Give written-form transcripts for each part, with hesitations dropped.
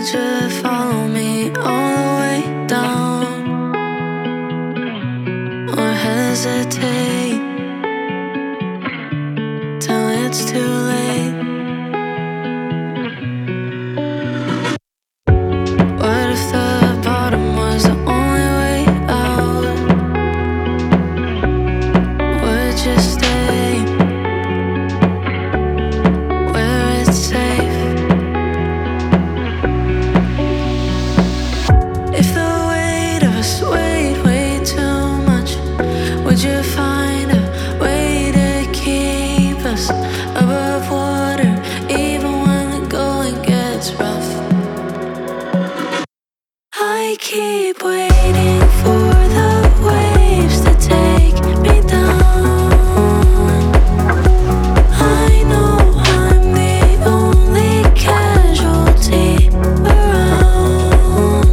you follow me all the way down, or hesitate till it's too late? What if the bottom was the only way out? Would you stay where it's safe? If the weight of us weighed way too much, would you find a way to keep us above water, even when the going gets rough? I keep waiting for the waves to take me down. I know I'm the only casualty around.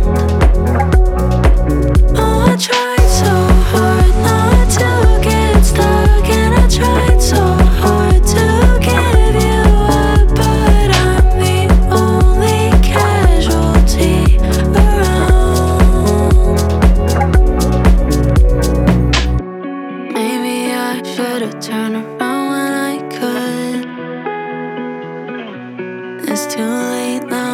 Oh, I tried so hard not to get stuck, and I tried so hard to give you up, but I'm the only casualty around. Maybe I should've turned around when I could. It's too late now.